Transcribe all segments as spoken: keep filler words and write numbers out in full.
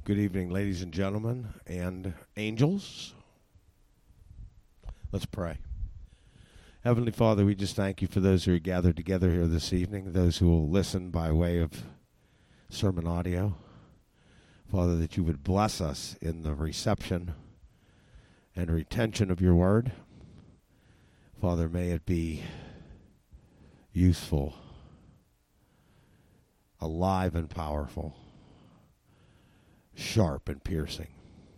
Good evening, ladies and gentlemen, and angels. Let's pray. Heavenly Father, we just thank you for those who are gathered together here this evening, those who will listen by way of sermon audio. Father, that you would bless us in the reception and retention of your word. Father, may it be useful, alive and powerful, sharp and piercing.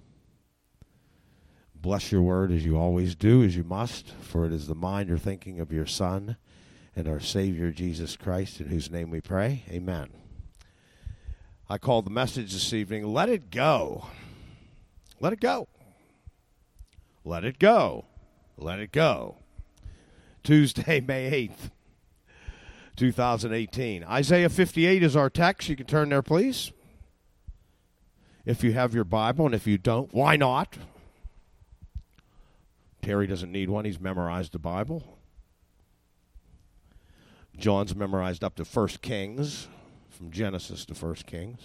Bless your word as you always do, as you must, for it is the mind or thinking of your Son and our Savior, Jesus Christ, in whose name we pray. Amen. I call the message this evening, Let It Go. Let it go. Let it go. Let it go. Tuesday, May eighth, two thousand eighteen. Isaiah fifty-eight is our text. You can turn there, please. If you have your Bible, and if you don't, why not? Terry doesn't need one. He's memorized the Bible. John's memorized up to First Kings, from Genesis to First Kings.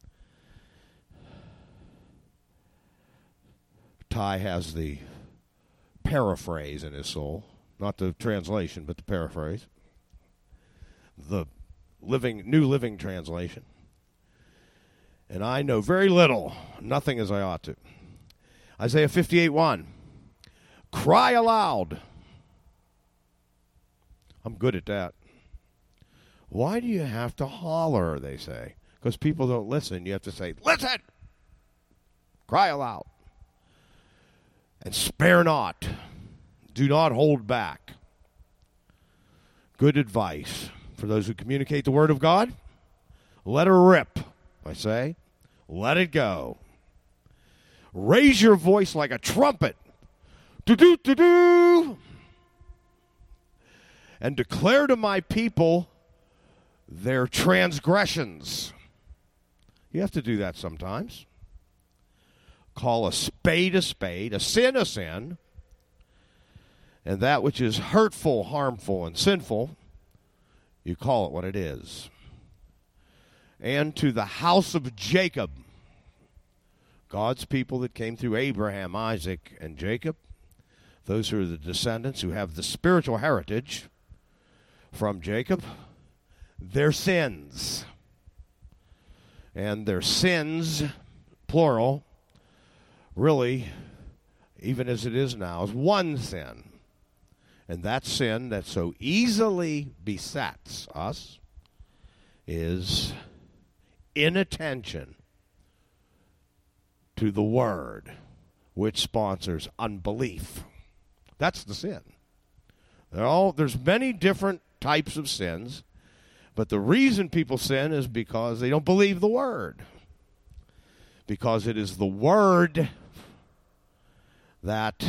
Ty has the paraphrase in his soul. Not the translation, but the paraphrase. The living, New Living Translation. And I know very little, nothing as I ought to. Isaiah fifty-eight one. Cry aloud. I'm good at that. Why do you have to holler, they say? Because people don't listen. You have to say, listen! Cry aloud. And spare not. Do not hold back. Good advice for those who communicate the word of God. Let her rip, I say. Let it go. Raise your voice like a trumpet. Do-do-do-do. And declare to my people their transgressions. You have to do that sometimes. Call a spade a spade, a sin a sin, and that which is hurtful, harmful, and sinful, you call it what it is. And to the house of Jacob, God's people that came through Abraham, Isaac, and Jacob, those who are the descendants who have the spiritual heritage from Jacob, their sins. And their sins, plural, really, even as it is now, is one sin. And that sin that so easily besets us is inattention to the word, which sponsors unbelief. That's the sin. They're all, there's many different types of sins, but the reason people sin is because they don't believe the word. Because it is the word that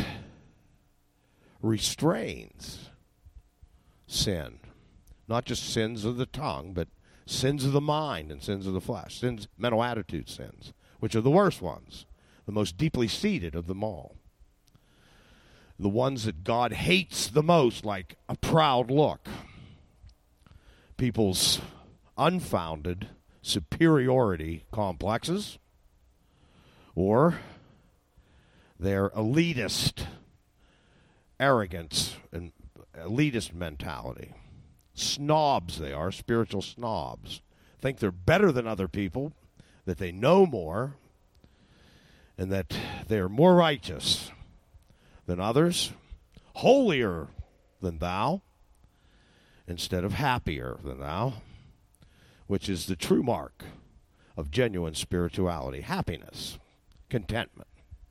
restrains sin. Not just sins of the tongue, but sins of the mind and sins of the flesh. Sins, mental attitude sins, which are the worst ones, the most deeply seated of them all. The ones that God hates the most, like a proud look. People's unfounded superiority complexes, or their elitist arrogance and elitist mentality. Snobs they are, spiritual snobs. Think they're better than other people, that they know more, and that they are more righteous than others, holier than thou, instead of happier than thou, which is the true mark of genuine spirituality. Happiness, contentment,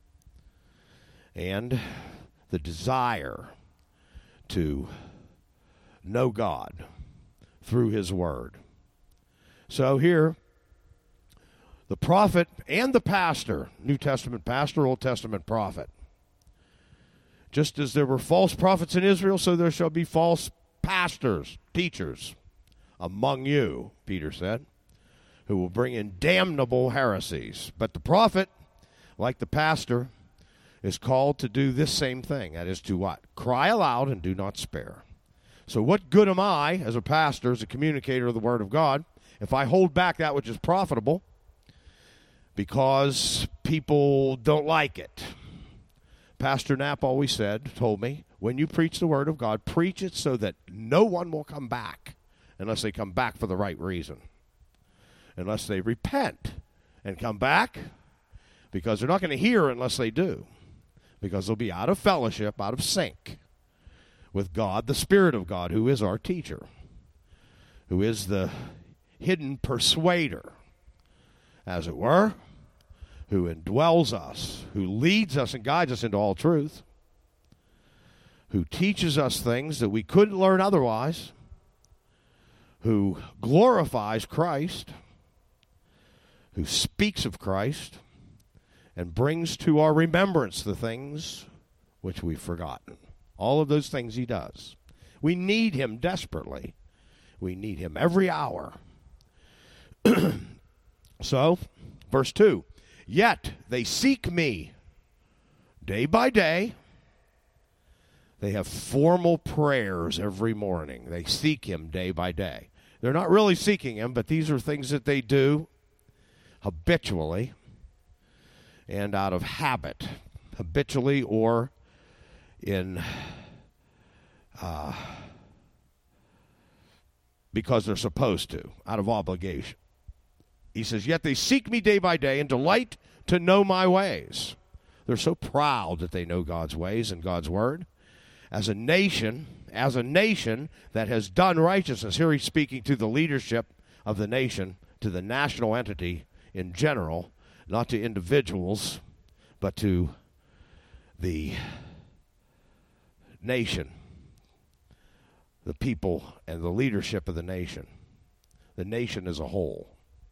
and the desire to know God through his word. So here, the prophet and the pastor, New Testament pastor, Old Testament prophet. Just as there were false prophets in Israel, so there shall be false pastors, teachers among you, Peter said, who will bring in damnable heresies. But the prophet, like the pastor, is called to do this same thing. That is to what? Cry aloud and do not spare. So what good am I as a pastor, as a communicator of the word of God, if I hold back that which is profitable, because people don't like it. Pastor Knapp always said, told me, when you preach the Word of God, preach it so that no one will come back unless they come back for the right reason. Unless they repent and come back, because they're not going to hear unless they do. Because they'll be out of fellowship, out of sync with God, the Spirit of God, who is our teacher, who is the hidden persuader, as it were, who indwells us, who leads us and guides us into all truth, who teaches us things that we couldn't learn otherwise, who glorifies Christ, who speaks of Christ, and brings to our remembrance the things which we've forgotten. All of those things he does. We need him desperately. We need him every hour. So, verse two, yet they seek me day by day. They have formal prayers every morning. They seek him day by day. They're not really seeking him, but these are things that they do habitually and out of habit, habitually or in uh, because they're supposed to, out of obligation. He says, yet they seek me day by day and delight to know my ways. They're so proud that they know God's ways and God's word. As a nation, as a nation that has done righteousness, here he's speaking to the leadership of the nation, to the national entity in general, not to individuals, but to the nation, the people and the leadership of the nation, the nation as a whole.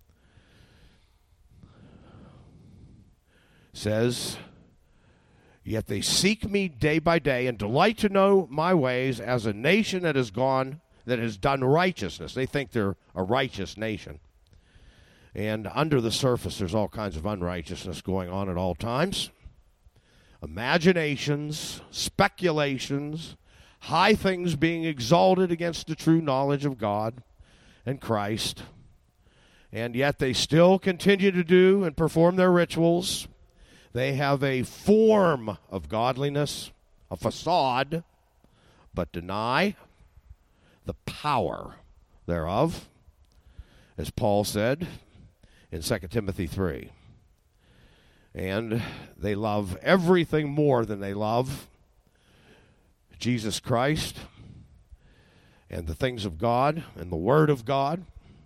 Says, yet they seek me day by day and delight to know my ways, as a nation that has gone, that has done righteousness. They think they're a righteous nation. And under the surface, there's all kinds of unrighteousness going on at all times. Imaginations, speculations, high things being exalted against the true knowledge of God and Christ. And yet they still continue to do and perform their rituals. They have a form of godliness, a facade, but deny the power thereof, as Paul said in Second Timothy three. And they love everything more than they love Jesus Christ and the things of God and the Word of God,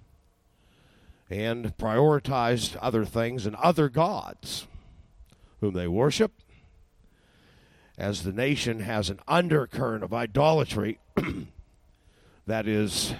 and prioritized other things and other gods whom they worship, as the nation has an undercurrent of idolatry that is,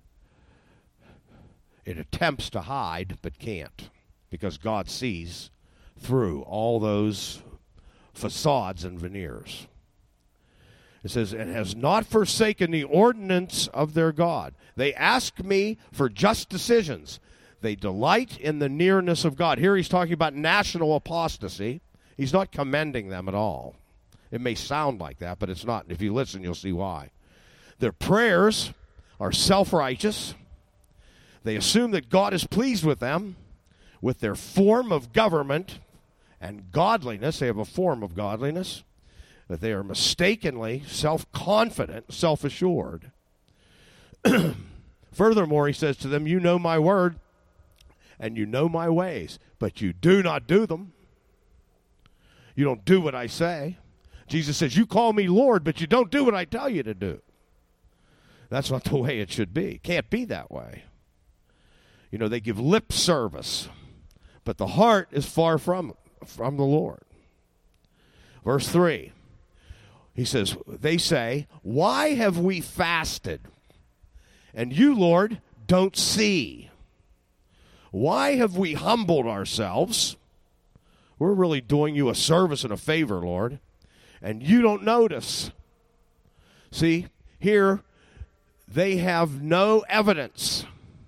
it attempts to hide but can't, because God sees through all those facades and veneers. It says, and has not forsaken the ordinance of their God. They ask me for just decisions. They delight in the nearness of God. Here he's talking about national apostasy. He's not commending them at all. It may sound like that, but it's not. If you listen, you'll see why. Their prayers are self-righteous. They assume that God is pleased with them, with their form of government and godliness. They have a form of godliness, but they are mistakenly self-confident, self-assured. Furthermore, he says to them, you know my word, and you know my ways, but you do not do them. You don't do what I say. Jesus says, you call me Lord, but you don't do what I tell you to do. That's not the way it should be. It can't be that way. You know, they give lip service, but the heart is far from, from the Lord. Verse three, he says, they say, why have we fasted? And you, Lord, don't see. Why have we humbled ourselves? We're really doing you a service and a favor, Lord, and you don't notice. See, here they have no evidence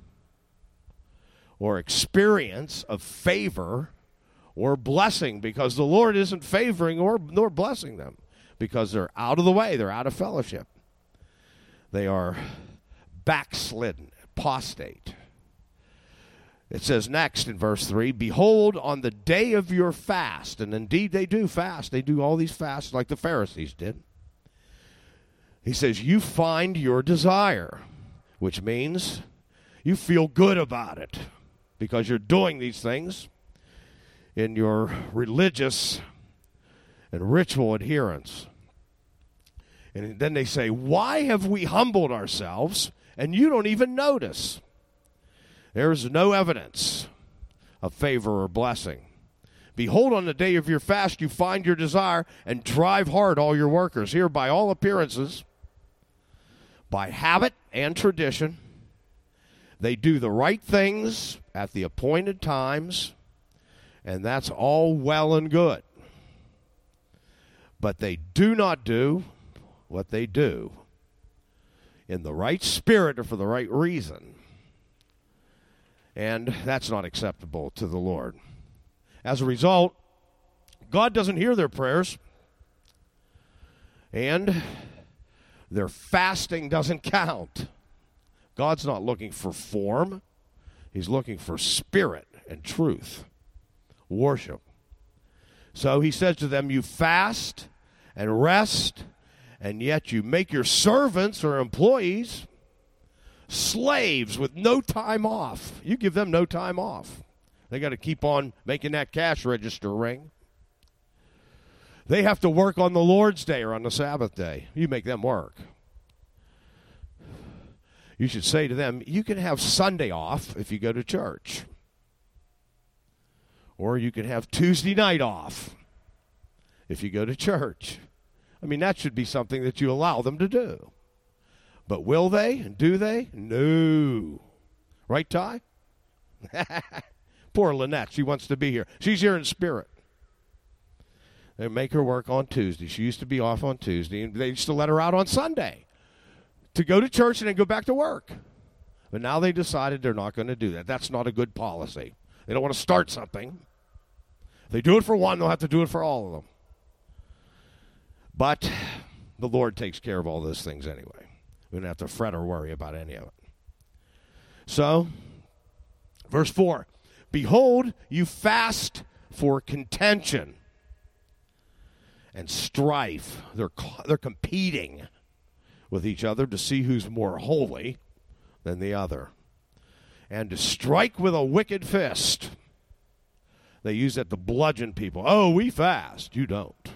or experience of favor or blessing, because the Lord isn't favoring or nor blessing them, because they're out of the way, they're out of fellowship. They are backslidden, apostate. It says next in verse three, behold, on the day of your fast, and indeed they do fast. They do all these fasts like the Pharisees did. He says, you find your desire, which means you feel good about it because you're doing these things in your religious and ritual adherence. And then they say, why have we humbled ourselves and you don't even notice? There's no evidence of favor or blessing. Behold, on the day of your fast, you find your desire and drive hard all your workers. Here, by all appearances, by habit and tradition, they do the right things at the appointed times, and that's all well and good. But they do not do what they do in the right spirit or for the right reason. And that's not acceptable to the Lord. As a result, God doesn't hear their prayers, and their fasting doesn't count. God's not looking for form. He's looking for spirit and truth, worship. So he says to them, you fast and rest, and yet you make your servants or employees slaves with no time off. You give them no time off. They got to keep on making that cash register ring. They have to work on the Lord's Day or on the Sabbath day. You make them work. You should say to them, you can have Sunday off if you go to church. Or you can have Tuesday night off if you go to church. I mean, that should be something that you allow them to do. But will they? Do they? No. Right, Ty? Poor Lynette. She wants to be here. She's here in spirit. They make her work on Tuesday. She used to be off on Tuesday, and they used to let her out on Sunday to go to church and then go back to work. But now they decided they're not going to do that. That's not a good policy. They don't want to start something. If they do it for one, they'll have to do it for all of them. But the Lord takes care of all those things anyway. We don't have to fret or worry about any of it. So, verse four, behold, you fast for contention and strife. They're, they're competing with each other to see who's more holy than the other. And to strike with a wicked fist. They use that to bludgeon people. Oh, we fast. You don't.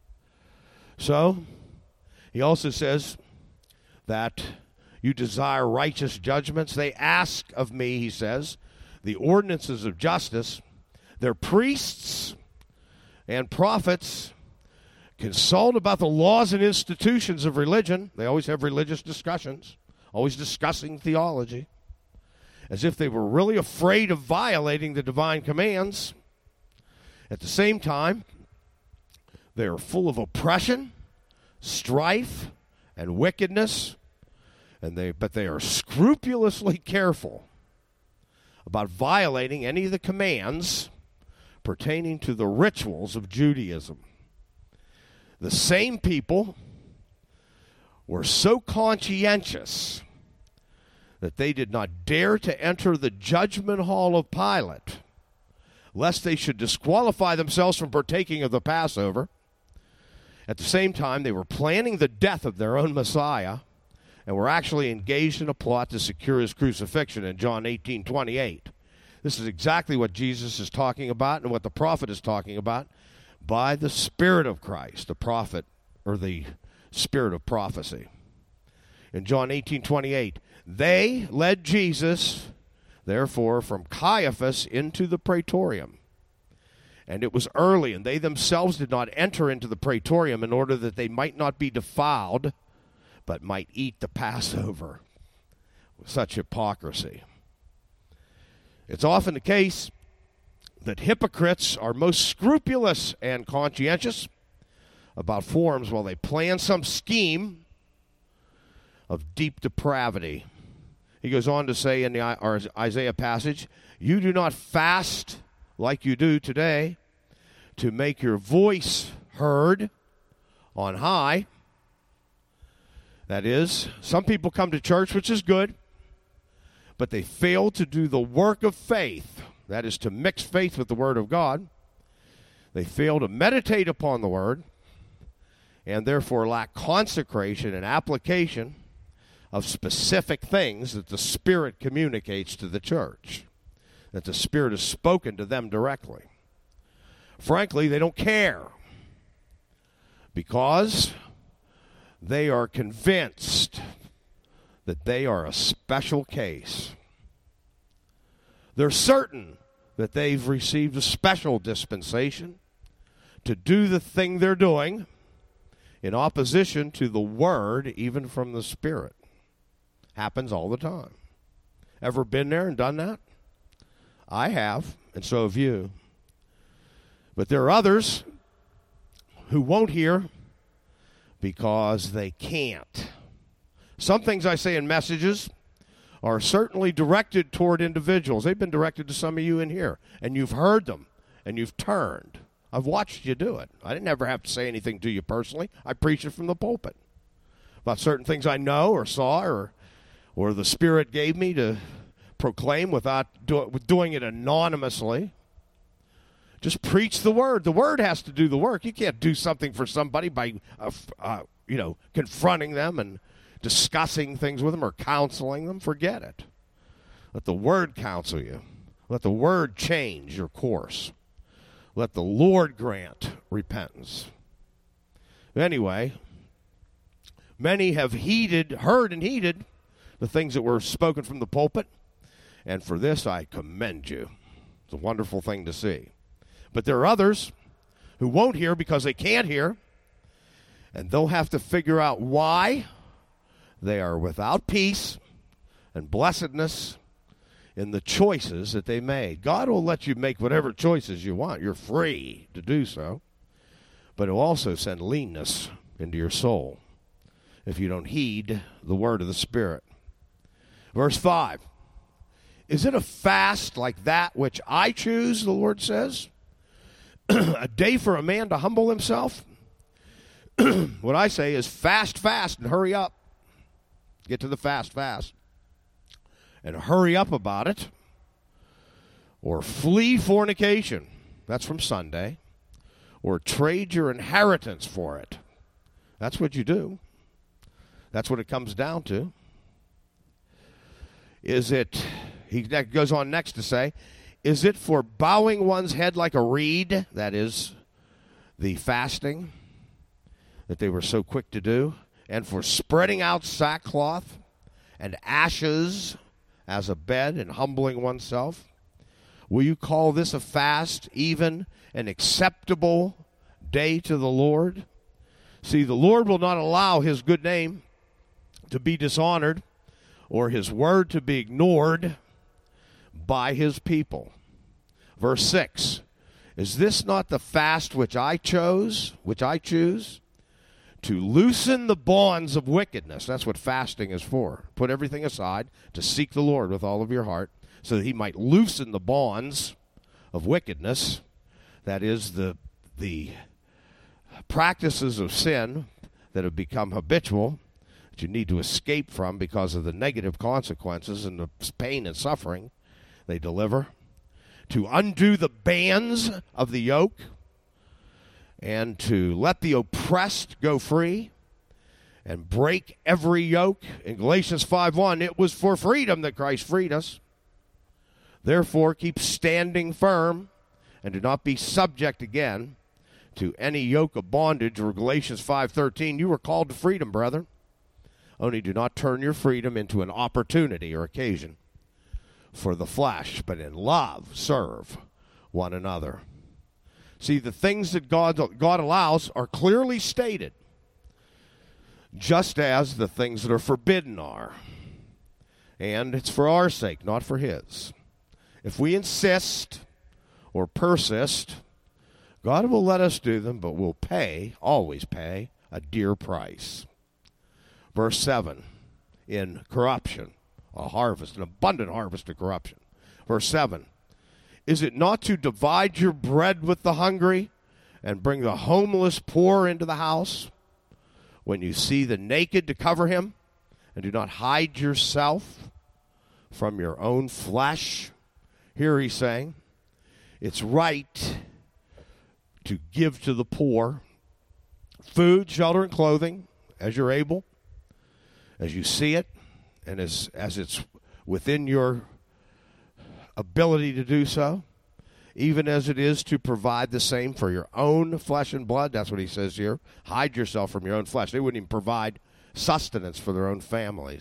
So, he also says that you desire righteous judgments. They ask of me, he says, the ordinances of justice. Their priests and prophets consult about the laws and institutions of religion. They always have religious discussions, always discussing theology, as if they were really afraid of violating the divine commands. At the same time, they are full of oppression, strife, and wickedness, and they but they are scrupulously careful about violating any of the commands pertaining to the rituals of Judaism. The same people were so conscientious that they did not dare to enter the judgment hall of Pilate, lest they should disqualify themselves from partaking of the Passover. At the same time, they were planning the death of their own Messiah and were actually engaged in a plot to secure his crucifixion in John eighteen twenty-eight. This is exactly what Jesus is talking about and what the prophet is talking about by the Spirit of Christ, the prophet, or the spirit of prophecy. In John eighteen twenty-eight, they led Jesus, therefore, from Caiaphas into the praetorium. And it was early, and they themselves did not enter into the praetorium in order that they might not be defiled, but might eat the Passover. Such hypocrisy. It's often the case that hypocrites are most scrupulous and conscientious about forms while they plan some scheme of deep depravity. He goes on to say in the Isaiah passage, you do not fast like you do today, to make your voice heard on high. That is, some people come to church, which is good, but they fail to do the work of faith, that is to mix faith with the Word of God. They fail to meditate upon the Word, and therefore lack consecration and application of specific things that the Spirit communicates to the church, that the Spirit has spoken to them directly. Frankly, they don't care because they are convinced that they are a special case. They're certain that they've received a special dispensation to do the thing they're doing in opposition to the Word, even from the Spirit. Happens all the time. Ever been there and done that? I have, and so have you. But there are others who won't hear because they can't. Some things I say in messages are certainly directed toward individuals. They've been directed to some of you in here, and you've heard them, and you've turned. I've watched you do it. I didn't ever have to say anything to you personally. I preach it from the pulpit about certain things I know or saw or or the Spirit gave me to proclaim without do, doing it anonymously. Just preach the Word. The Word has to do the work. You can't do something for somebody by, uh, uh, you know, confronting them and discussing things with them or counseling them. Forget it. Let the Word counsel you. Let the Word change your course. Let the Lord grant repentance. Anyway, many have heeded, heard and heeded the things that were spoken from the pulpit, and for this I commend you. It's a wonderful thing to see. But there are others who won't hear because they can't hear, and they'll have to figure out why they are without peace and blessedness in the choices that they made. God will let you make whatever choices you want. You're free to do so. But he'll also send leanness into your soul if you don't heed the word of the Spirit. Verse five. Is it a fast like that which I choose, the Lord says? A day for a man to humble himself? What I say is fast, fast, and hurry up. Get to the fast, fast. And hurry up about it. Or flee fornication. That's from Sunday. Or trade your inheritance for it. That's what you do. That's what it comes down to. Is it, he goes on next to say, is it for bowing one's head like a reed, that is, the fasting that they were so quick to do, and for spreading out sackcloth and ashes as a bed and humbling oneself? Will you call this a fast, even an acceptable day to the Lord? See, the Lord will not allow his good name to be dishonored or his word to be ignored by his people. Verse six, is this not the fast which I chose, which I choose? To loosen the bonds of wickedness. That's what fasting is for. Put everything aside to seek the Lord with all of your heart so that he might loosen the bonds of wickedness. That is the, the practices of sin that have become habitual, that you need to escape from because of the negative consequences and the pain and suffering they deliver. To undo the bands of the yoke, and to let the oppressed go free and break every yoke. In Galatians five one, it was for freedom that Christ freed us. Therefore, keep standing firm and do not be subject again to any yoke of bondage. Or Galatians five thirteen, you were called to freedom, brethren. Only do not turn your freedom into an opportunity or occasion for the flesh, but in love serve one another. See, the things that God, God allows are clearly stated, just as the things that are forbidden are. And it's for our sake, not for his. If we insist or persist, God will let us do them, but we'll pay, always pay, a dear price. Verse seven, in corruption, a harvest, an abundant harvest of corruption. Verse seven, is it not to divide your bread with the hungry and bring the homeless poor into the house? When you see the naked, to cover him, and do not hide yourself from your own flesh. Here he's saying it's right to give to the poor food, shelter, and clothing as you're able, as you see it, and as, as it's within your ability to do so, even as it is to provide the same for your own flesh and blood. That's what he says here. Hide yourself from your own flesh. They wouldn't even provide sustenance for their own families.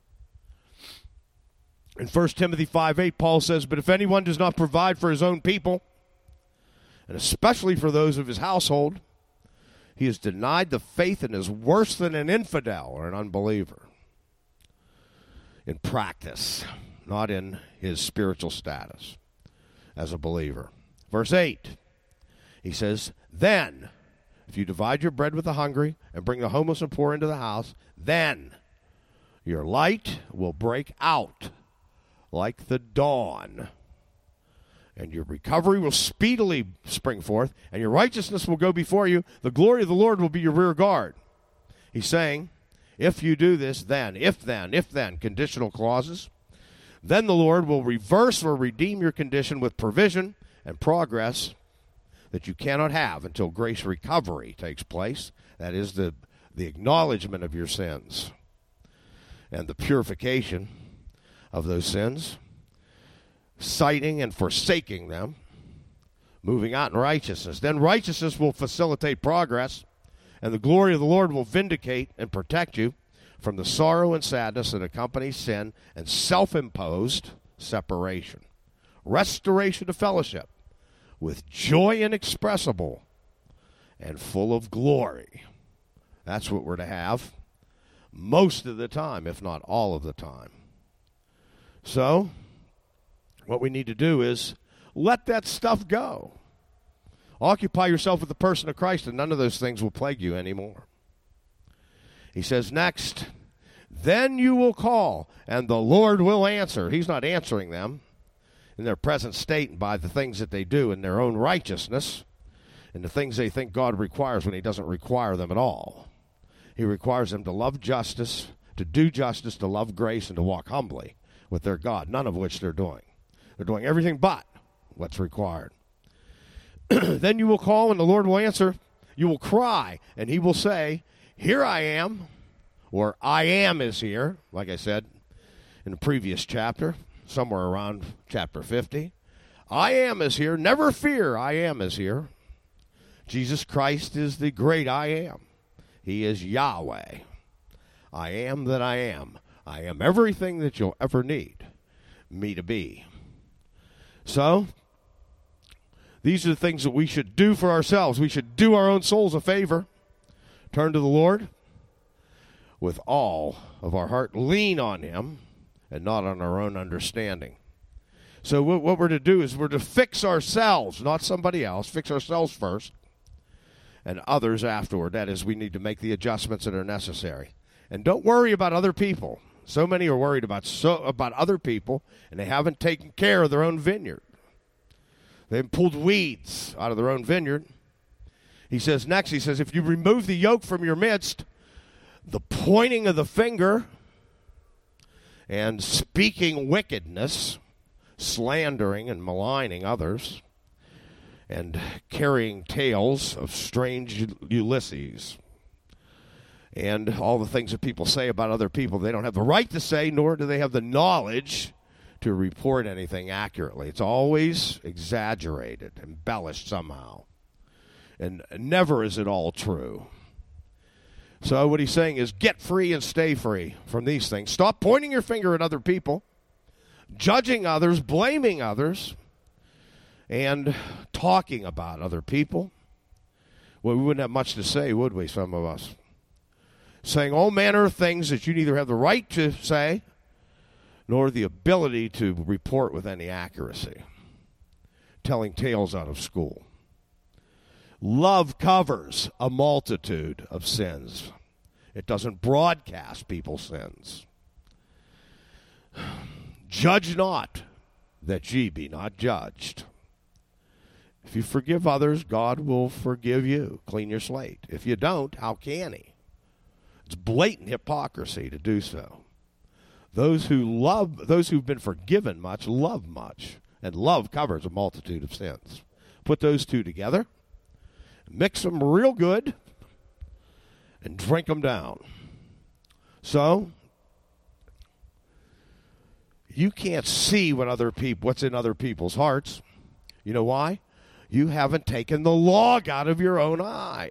In First Timothy five eight, Paul says, but if anyone does not provide for his own people, and especially for those of his household, he has denied the faith and is worse than an infidel or an unbeliever in practice, not in his spiritual status as a believer. Verse eight, he says, then, if you divide your bread with the hungry and bring the homeless and poor into the house, then your light will break out like the dawn, and your recovery will speedily spring forth, and your righteousness will go before you. The glory of the Lord will be your rear guard. He's saying, if you do this, then, if then, if then, conditional clauses, then the Lord will reverse or redeem your condition with provision and progress that you cannot have until grace recovery takes place. That is the, the acknowledgement of your sins and the purification of those sins, citing and forsaking them, moving out in righteousness. Then righteousness will facilitate progress, and the glory of the Lord will vindicate and protect you from the sorrow and sadness that accompanies sin and self-imposed separation. Restoration of fellowship with joy inexpressible and full of glory. That's what we're to have most of the time, if not all of the time. So, what we need to do is let that stuff go. Occupy yourself with the person of Christ, and none of those things will plague you anymore. He says next, then you will call, and the Lord will answer. He's not answering them in their present state and by the things that they do in their own righteousness and the things they think God requires when he doesn't require them at all. He requires them to love justice, to do justice, to love grace, and to walk humbly with their God, none of which they're doing. They're doing everything but what's required. Then you will call, and the Lord will answer. You will cry, and he will say, here I am, or I am is here, like I said in the previous chapter, somewhere around chapter fifty. I am is here. Never fear, I am is here. Jesus Christ is the great I am. He is Yahweh. I am that I am. I am everything that you'll ever need me to be. So, these are the things that we should do for ourselves. We should do our own souls a favor. Turn to the Lord with all of our heart. Lean on him and not on our own understanding. So what, what we're to do is we're to fix ourselves, not somebody else. Fix ourselves first and others afterward. That is, we need to make the adjustments that are necessary. And don't worry about other people. So many are worried about so about other people, and they haven't taken care of their own vineyard. They've pulled weeds out of their own vineyard. He says next, he says, if you remove the yoke from your midst, the pointing of the finger and speaking wickedness, slandering and maligning others, and carrying tales of strange Ulysses, and all the things that people say about other people, they don't have the right to say, nor do they have the knowledge to report anything accurately. It's always exaggerated, embellished somehow. And never is it all true. So what he's saying is get free and stay free from these things. Stop pointing your finger at other people, judging others, blaming others, and talking about other people. Well, we wouldn't have much to say, would we, some of us? Saying all manner of things that you neither have the right to say nor the ability to report with any accuracy. Telling tales out of school. Love covers a multitude of sins. It doesn't broadcast people's sins. Judge not, that ye be not judged. If you forgive others, God will forgive you. Clean your slate. If you don't, how can he? It's blatant hypocrisy to do so. Those who love, those who've been forgiven much, love much. And love covers a multitude of sins. Put those two together, mix them real good, and drink them down. So, you can't see what other people, what's in other people's hearts. You know why? You haven't taken the log out of your own eye.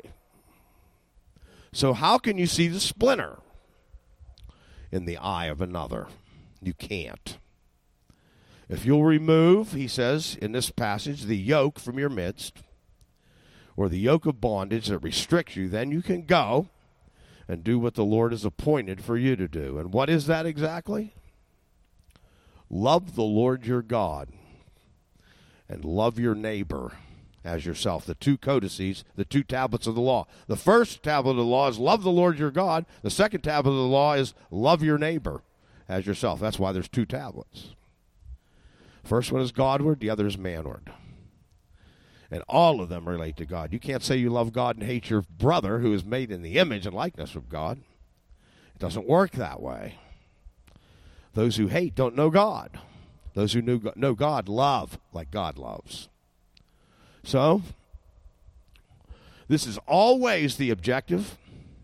So how can you see the splinter in the eye of another? You can't. If you'll remove, he says in this passage, the yoke from your midst, or the yoke of bondage that restricts you, then you can go and do what the Lord has appointed for you to do. And what is that exactly? Love the Lord your God and love your neighbor as yourself. The two codices, the two tablets of the law. The first tablet of the law is love the Lord your God. The second tablet of the law is love your neighbor as yourself. That's why there's two tablets. First one is Godward, the other is manward. And all of them relate to God. You can't say you love God and hate your brother who is made in the image and likeness of God. It doesn't work that way. Those who hate don't know God. Those who know God love like God loves. So, this is always the objective.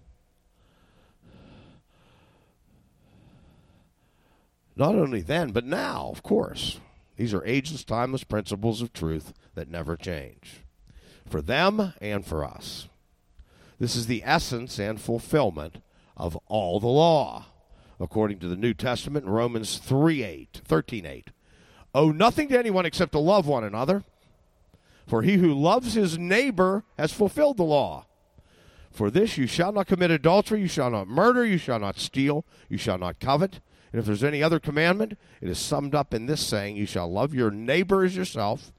Not only then, but now, of course. These are ageless, timeless principles of truth that never change. For them and for us. This is the essence and fulfillment of all the law. According to the New Testament in Romans three eight, thirteen eight. Owe nothing to anyone except to love one another. For he who loves his neighbor has fulfilled the law. For this you shall not commit adultery, you shall not murder, you shall not steal, you shall not covet. And if there's any other commandment, it is summed up in this saying, you shall love your neighbor as yourself.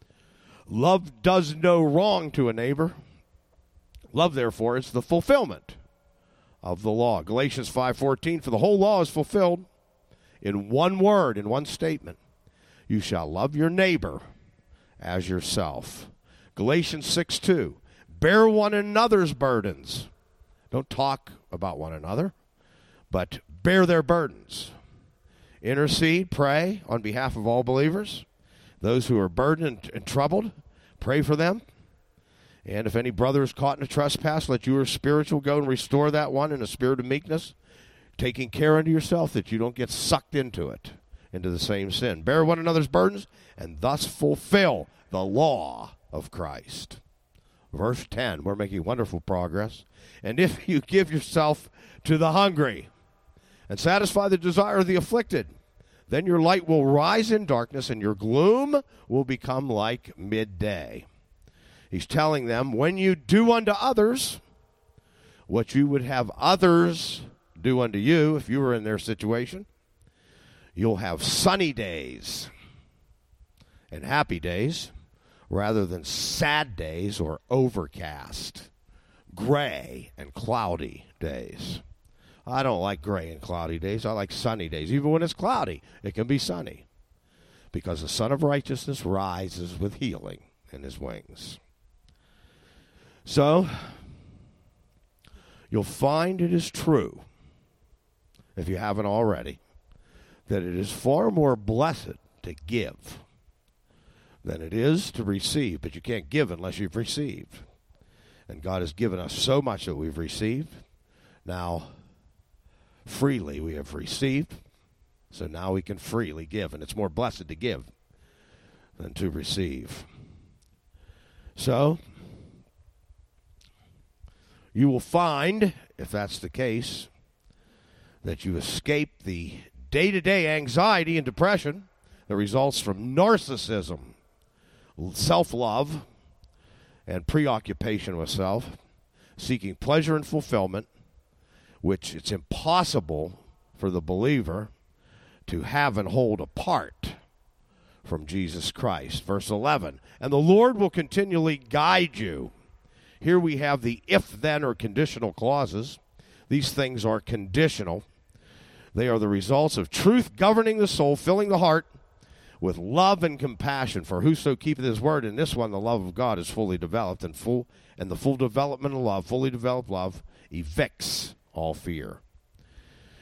Love does no wrong to a neighbor. Love, therefore, is the fulfillment of the law. Galatians five fourteen, for the whole law is fulfilled in one word, in one statement. You shall love your neighbor as yourself. Galatians six two, bear one another's burdens. Don't talk about one another, but bear their burdens. Intercede, pray on behalf of all believers. Those who are burdened and troubled, pray for them. And if any brother is caught in a trespass, let your spiritual go and restore that one in a spirit of meekness, taking care unto yourself that you don't get sucked into it, into the same sin. Bear one another's burdens, and thus fulfill the law of Christ. Verse ten, we're making wonderful progress. And if you give yourself to the hungry, and satisfy the desire of the afflicted, then your light will rise in darkness, and your gloom will become like midday. He's telling them, when you do unto others what you would have others do unto you, if you were in their situation, you'll have sunny days and happy days, rather than sad days or overcast, gray and cloudy days. I don't like gray and cloudy days. I like sunny days. Even when it's cloudy, it can be sunny. Because the Son of Righteousness rises with healing in his wings. So, you'll find it is true, if you haven't already, that it is far more blessed to give than it is to receive. But you can't give unless you've received. And God has given us so much that we've received. Now, freely we have received, so now we can freely give. And it's more blessed to give than to receive. So, you will find, if that's the case, that you escape the day-to-day anxiety and depression that results from narcissism, self-love, and preoccupation with self, seeking pleasure and fulfillment, which it's impossible for the believer to have and hold apart from Jesus Christ. Verse eleven, and the Lord will continually guide you. Here we have the if-then or conditional clauses. These things are conditional. They are the results of truth governing the soul, filling the heart with love and compassion. For whoso keepeth his word, in this one the love of God is fully developed, and full, and the full development of love, fully developed love, evicts all fear.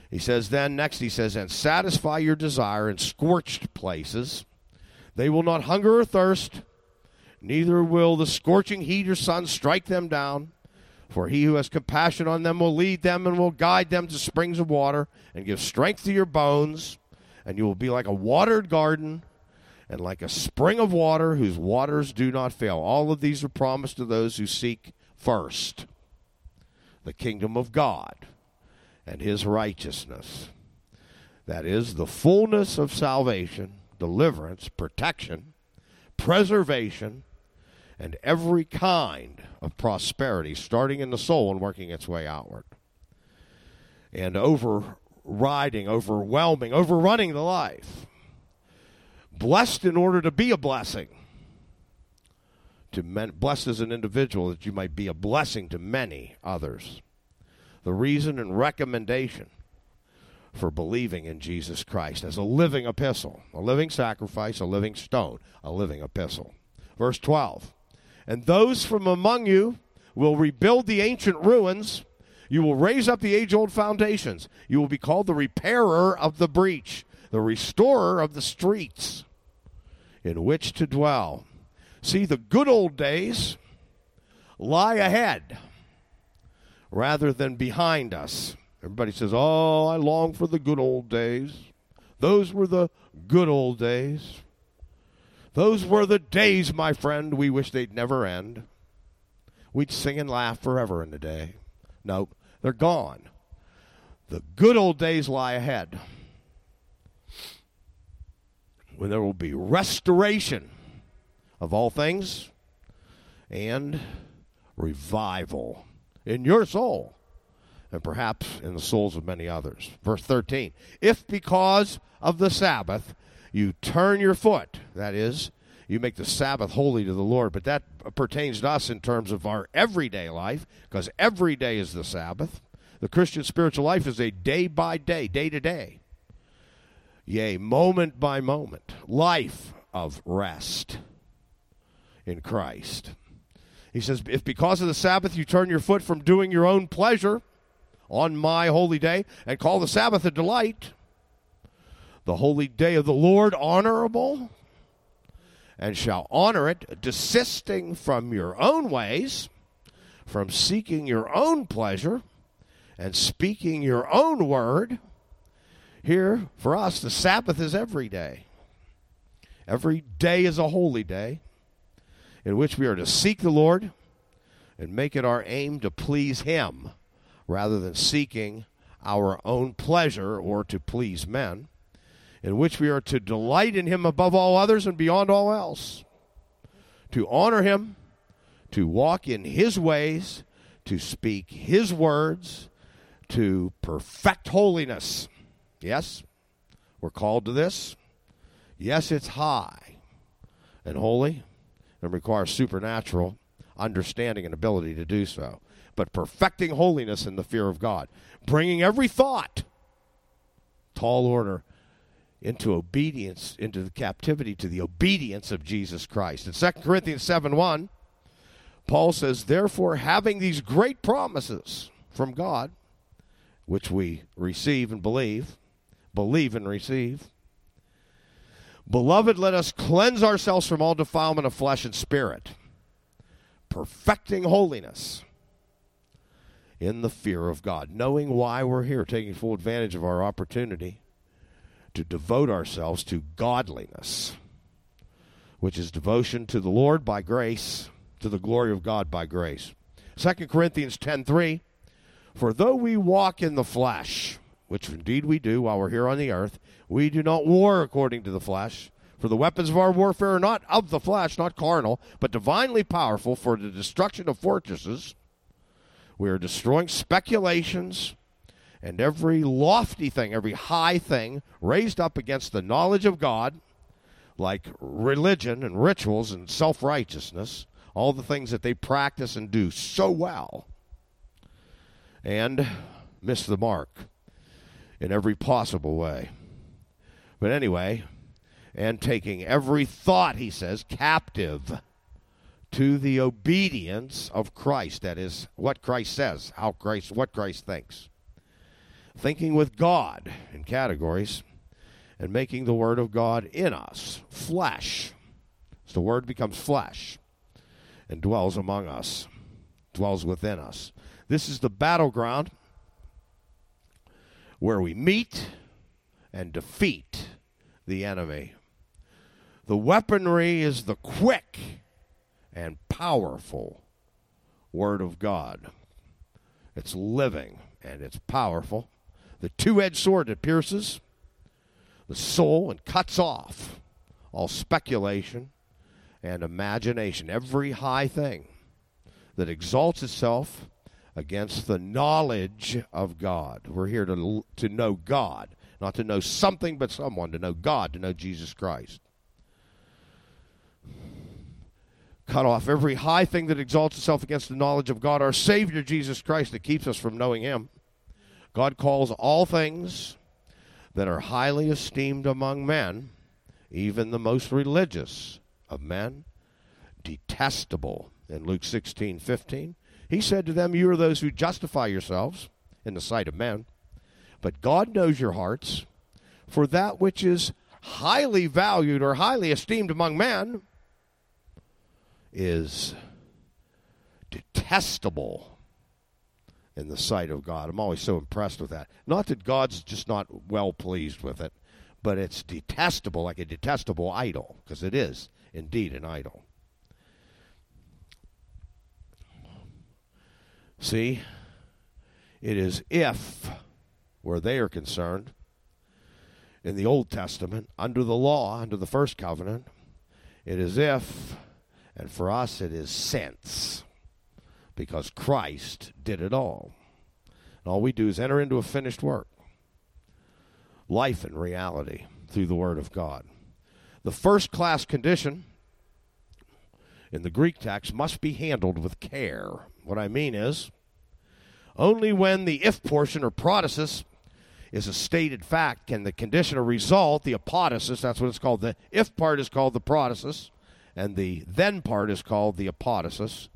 He says then, next he says, and satisfy your desire in scorched places. They will not hunger or thirst, neither will the scorching heat or sun strike them down. For he who has compassion on them will lead them and will guide them to springs of water and give strength to your bones. And you will be like a watered garden and like a spring of water whose waters do not fail. All of these are promised to those who seek first the kingdom of God and his righteousness. That is the fullness of salvation, deliverance, protection, preservation, and every kind of prosperity, starting in the soul and working its way outward. And overriding, overwhelming, overrunning the life. Blessed in order to be a blessing. To men, blessed as an individual that you might be a blessing to many others. The reason and recommendation for believing in Jesus Christ as a living epistle, a living sacrifice, a living stone, a living epistle. Verse twelve. And those from among you will rebuild the ancient ruins. You will raise up the age-old foundations. You will be called the repairer of the breach, the restorer of the streets in which to dwell. See, the good old days lie ahead rather than behind us. Everybody says, oh, I long for the good old days. Those were the good old days. Those were the days, my friend, we wish they'd never end. We'd sing and laugh forever in the day. Nope, they're gone. The good old days lie ahead, when there will be restoration of all things and revival in your soul and perhaps in the souls of many others. Verse thirteen, if because of the Sabbath you turn your foot, that is, you make the Sabbath holy to the Lord, but that pertains to us in terms of our everyday life, because every day is the Sabbath. The Christian spiritual life is a day by day, day to day, yea, moment by moment, life of rest in Christ. He says, if because of the Sabbath you turn your foot from doing your own pleasure on my holy day and call the Sabbath a delight, the holy day of the Lord honorable, and shall honor it, desisting from your own ways, from seeking your own pleasure, and speaking your own word. Here, for us, the Sabbath is every day. Every day is a holy day in which we are to seek the Lord and make it our aim to please him rather than seeking our own pleasure or to please men, in which we are to delight in him above all others and beyond all else, to honor him, to walk in his ways, to speak his words, to perfect holiness. Yes, we're called to this. Yes, it's high and holy and requires supernatural understanding and ability to do so. But perfecting holiness in the fear of God, bringing every thought, tall order, into obedience, into the captivity to the obedience of Jesus Christ. In Second Corinthians seven one, Paul says, therefore, having these great promises from God, which we receive and believe, believe and receive, beloved, let us cleanse ourselves from all defilement of flesh and spirit, perfecting holiness in the fear of God, knowing why we're here, taking full advantage of our opportunity to devote ourselves to godliness, which is devotion to the Lord by grace, to the glory of God by grace. Second Corinthians ten three, for though we walk in the flesh, which indeed we do while we're here on the earth, we do not war according to the flesh. For the weapons of our warfare are not of the flesh, not carnal, but divinely powerful for the destruction of fortresses. We are destroying speculations and every lofty thing, every high thing raised up against the knowledge of God, like religion and rituals and self-righteousness, all the things that they practice and do so well, and miss the mark in every possible way. But anyway, and taking every thought, he says, captive to the obedience of Christ. That is, what Christ says, how Christ, what Christ thinks. thinking with God in categories, and making the Word of God in us flesh. So the Word becomes flesh and dwells among us, dwells within us. This is the battleground where we meet and defeat the enemy. The weaponry is the quick and powerful Word of God. It's living and it's powerful. The two-edged sword that pierces the soul and cuts off all speculation and imagination, every high thing that exalts itself against the knowledge of God. We're here to, to know God, not to know something but someone, to know God, to know Jesus Christ. Cut off every high thing that exalts itself against the knowledge of God, our Savior Jesus Christ, that keeps us from knowing Him. God calls all things that are highly esteemed among men, even the most religious of men, detestable. In Luke sixteen fifteen, He said to them, you are those who justify yourselves in the sight of men, but God knows your hearts, for that which is highly valued or highly esteemed among men is detestable in the sight of God. I'm always so impressed with that. Not that God's just not well pleased with it, but it's detestable, like a detestable idol, because it is indeed an idol. See, it is if, where they are concerned, in the Old Testament, under the law, under the first covenant, it is if, and for us it is since, because Christ did it all. And all we do is enter into a finished work. Life and reality through the Word of God. The first-class condition in the Greek text must be handled with care. What I mean is, only when the if portion or protasis is a stated fact can the condition or result, the apodosis, that's what it's called. The if part is called the protasis, and the then part is called the apodosis.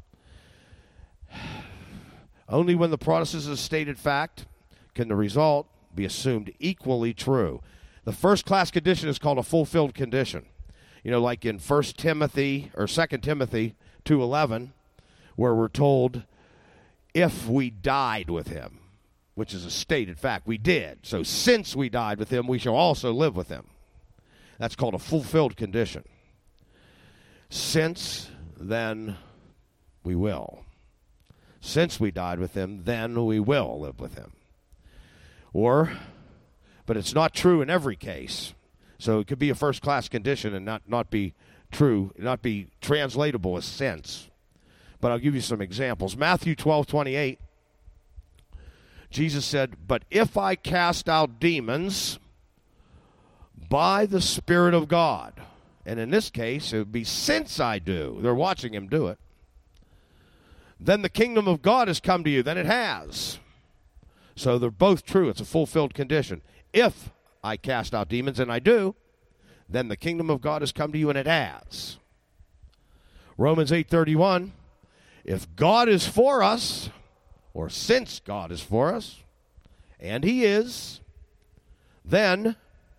Only when the protasis is a stated fact can the result be assumed equally true. The first-class condition is called a fulfilled condition. You know, like in First Timothy or Second Timothy two eleven, where we're told, if we died with him, which is a stated fact. We did. So since we died with him, we shall also live with him. That's called a fulfilled condition. Since, then we will. Since we died with him, then we will live with him. Or, but it's not true in every case. So it could be a first-class condition and not, not be true, not be translatable as since. But I'll give you some examples. Matthew twelve twenty-eight, Jesus said, but if I cast out demons by the Spirit of God, and in this case, it would be since I do. They're watching him do it. Then the kingdom of God has come to you. Then it has. So they're both true. It's a fulfilled condition. If I cast out demons, and I do, then the kingdom of God has come to you, and it has. Romans eight thirty-one, if God is for us, or since God is for us, and he is, then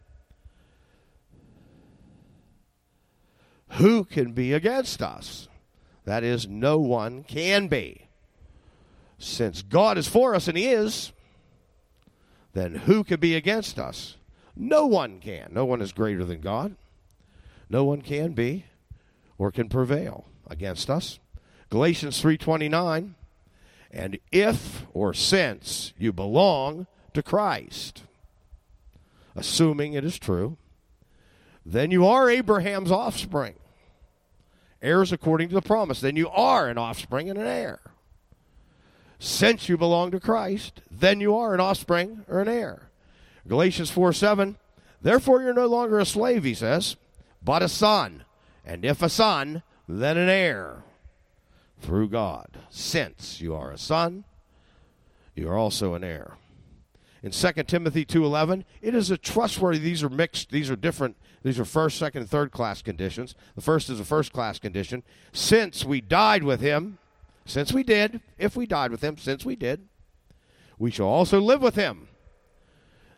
who can be against us? That is, no one can be. Since God is for us and he is, then who can be against us? No one can. No one is greater than God. No one can be or can prevail against us. Galatians three twenty-nine, and if or since you belong to Christ, assuming it is true, then you are Abraham's offspring, heirs according to the promise. Then you are an offspring and an heir. Since you belong to Christ, then you are an offspring or an heir. Galatians four seven, therefore you're no longer a slave, he says, but a son. And if a son, then an heir through God. Since you are a son, you are also an heir. In Second Timothy two eleven, it is a trustworthy, these are mixed, these are different, these are first, second, and third class conditions. The first is a first class condition. Since we died with him, since we did, if we died with him, since we did, we shall also live with him.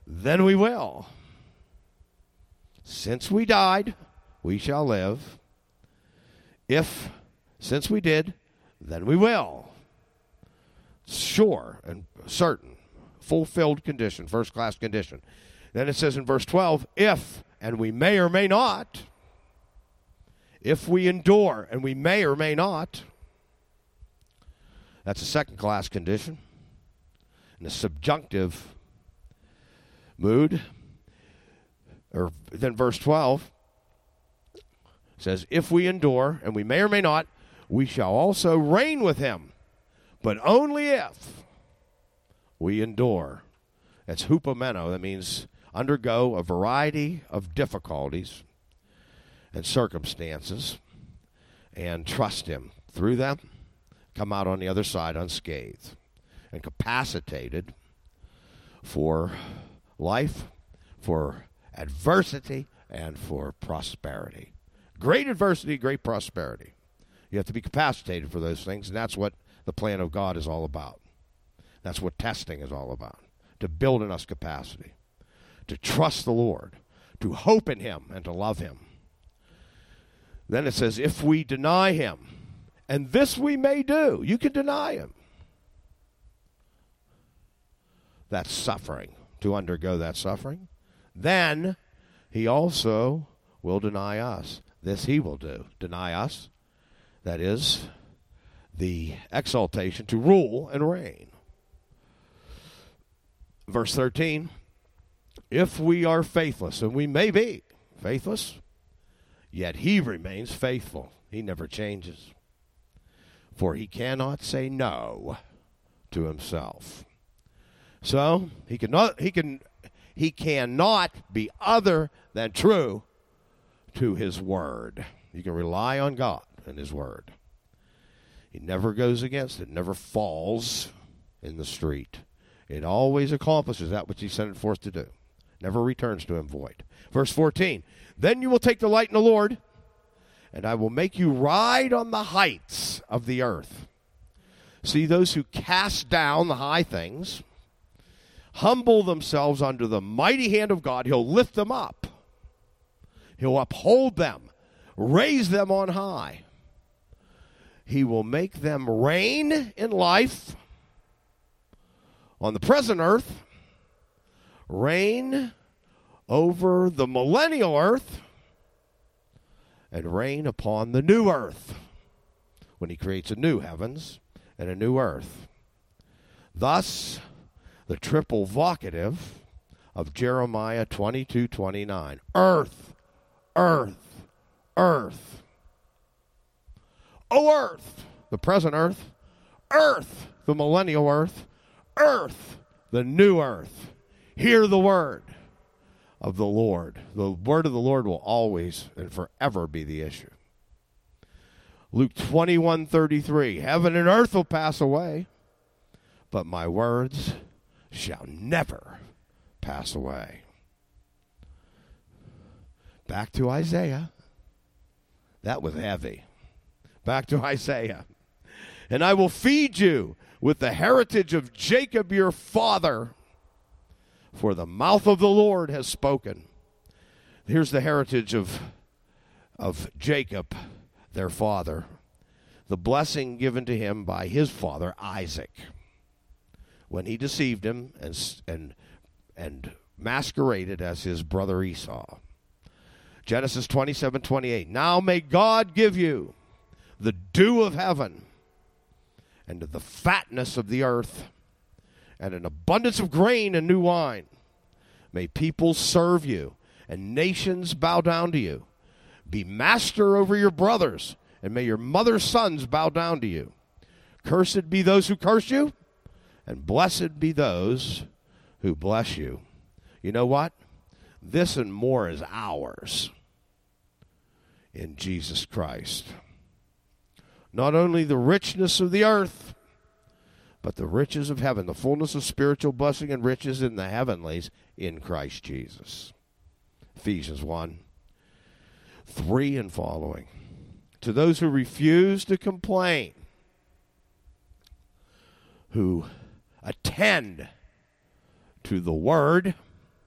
then we will. Since we died, we shall live. If, since we did, then we will. Sure and certain, fulfilled condition, first class condition. Then it says in verse twelve, if, and we may or may not, if we endure, and we may or may not, that's a second class condition. In a subjunctive mood, or then verse twelve says, if we endure, and we may or may not, we shall also reign with him, but only if we endure. That's hupomeno. That means undergo a variety of difficulties and circumstances and trust him through them, come out on the other side unscathed and capacitated for life, for adversity, and for prosperity. Great adversity, great prosperity. You have to be capacitated for those things, and that's what the plan of God is all about. That's what testing is all about, to build in us capacity, to trust the Lord, to hope in him, and to love him. Then it says, if we deny him, and this we may do, you can deny him. That's suffering, to undergo that suffering. Then he also will deny us. This he will do, deny us. That is the exaltation to rule and reign. Verse thirteen, if we are faithless, and we may be faithless, yet he remains faithful. He never changes. For he cannot say no to himself. So he cannot he can he cannot be other than true to his word. You can rely on God and his word. He never goes against it, never falls in the street. It always accomplishes that which he sent it forth to do. Never returns to him void. Verse fourteen, then you will take delight in the Lord, and I will make you ride on the heights of the earth. See, those who cast down the high things, humble themselves under the mighty hand of God, he'll lift them up. He'll uphold them, raise them on high. He will make them reign in life on the present earth, reign over the millennial earth, and reign upon the new earth when he creates a new heavens and a new earth. Thus, the triple vocative of Jeremiah twenty-two twenty-nine. Earth, earth, earth. O earth, the present earth. Earth, the millennial earth. Earth, the new earth. Hear the word of the Lord. The word of the Lord will always and forever be the issue. Luke twenty-one thirty-three. Heaven and earth will pass away, but my words shall never pass away. Back to Isaiah. That was heavy. Back to Isaiah. And I will feed you with the heritage of Jacob your father, for the mouth of the Lord has spoken. Here's the heritage of, of Jacob, their father, the blessing given to him by his father Isaac, when he deceived him and, and, and masqueraded as his brother Esau. Genesis twenty-seven twenty-eight. Now may God give you the dew of heaven, and the fatness of the earth, and an abundance of grain and new wine. May peoples serve you, and nations bow down to you. Be master over your brothers, and may your mother's sons bow down to you. Cursed be those who curse you, and blessed be those who bless you. You know what? This and more is ours in Jesus Christ. Not only the richness of the earth, but the riches of heaven, the fullness of spiritual blessing and riches in the heavenlies in Christ Jesus. Ephesians one, three and following. To those who refuse to complain, who attend to the word,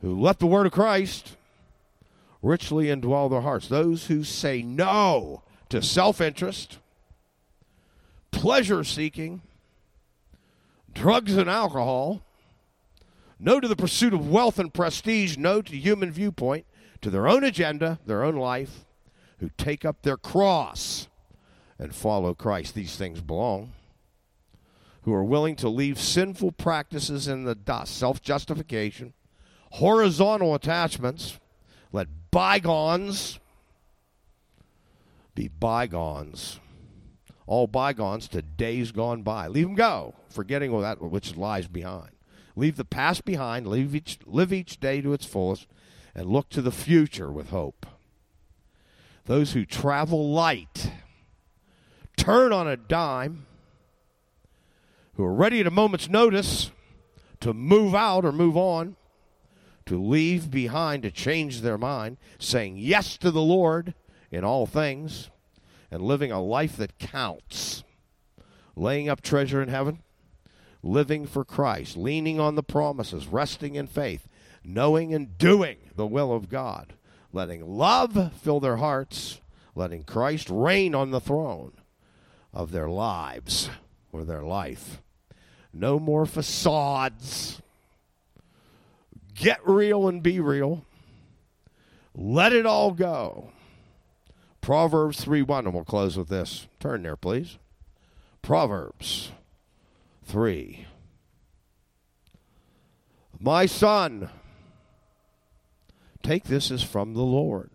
who let the word of Christ richly indwell their hearts. Those who say no to self-interest, pleasure-seeking, drugs and alcohol, no to the pursuit of wealth and prestige, no to human viewpoint, to their own agenda, their own life, who take up their cross and follow Christ. These things belong. Who are willing to leave sinful practices in the dust, self-justification, horizontal attachments. Let bygones be bygones. All bygones to days gone by. Leave them go, forgetting all that which lies behind. Leave the past behind, leave each, live each day to its fullest, and look to the future with hope. Those who travel light, turn on a dime, who are ready at a moment's notice to move out or move on, to leave behind, to change their mind, saying yes to the Lord in all things, and living a life that counts, laying up treasure in heaven, living for Christ, leaning on the promises, resting in faith, knowing and doing the will of God, letting love fill their hearts, letting Christ reign on the throne of their lives or their life. No more facades. Get real and be real. Let it all go. Proverbs three one, and we'll close with this. Turn there, please. Proverbs three. My son, take this as from the Lord,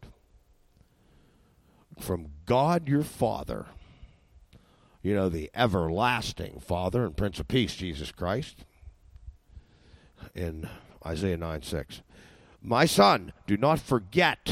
from God your Father. You know, the everlasting Father and Prince of Peace, Jesus Christ, in Isaiah nine six. My son, do not forget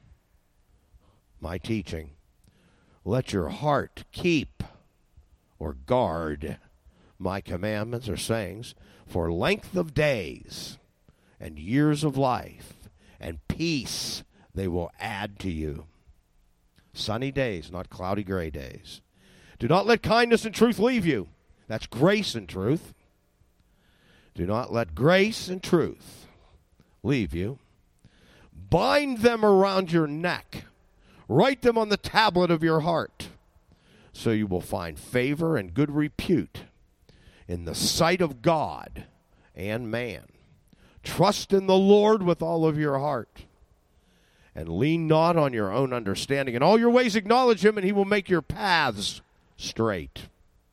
my teaching. Let your heart keep or guard my commandments or sayings, for length of days and years of life and peace they will add to you. Sunny days, not cloudy gray days. Do not let kindness and truth leave you. That's grace and truth. Do not let grace and truth leave you. Bind them around your neck. Write them on the tablet of your heart, so you will find favor and good repute in the sight of God and man. Trust in the Lord with all of your heart, and lean not on your own understanding. In all your ways acknowledge him, and he will make your paths straight.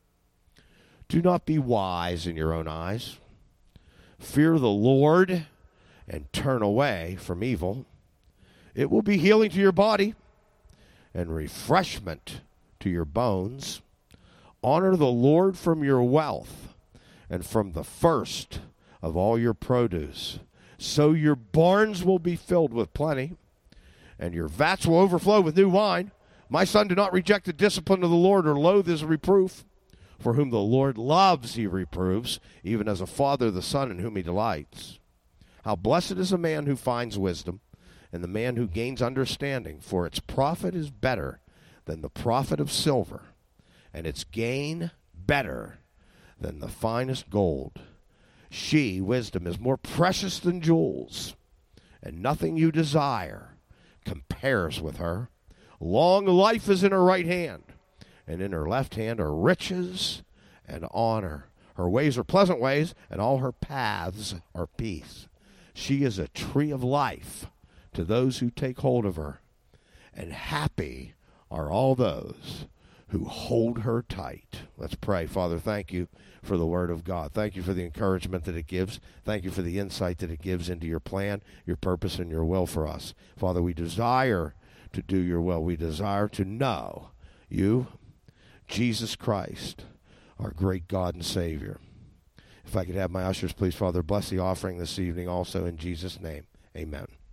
Do not be wise in your own eyes. Fear the Lord and turn away from evil. It will be healing to your body and refreshment to your bones. Honor the Lord from your wealth and from the first of all your produce. So your barns will be filled with plenty, and your vats will overflow with new wine. My son, do not reject the discipline of the Lord or loathe his reproof. For whom the Lord loves, he reproves, even as a father the son in whom he delights. How blessed is a man who finds wisdom, and the man who gains understanding, for its profit is better than the profit of silver, and its gain better than the finest gold. She, wisdom, is more precious than jewels, and nothing you desire compares with her. Long life is in her right hand, and in her left hand are riches and honor. Her ways are pleasant ways, and all her paths are peace. She is a tree of life to those who take hold of her, and happy are all those who hold her tight. Let's pray. Father, thank you for the word of God. Thank you for the encouragement that it gives. Thank you for the insight that it gives into your plan, your purpose, and your will for us. Father, we desire to do your will. We desire to know you, Jesus Christ, our great God and Savior. If I could have my ushers, please, Father, bless the offering this evening also in Jesus' name. Amen.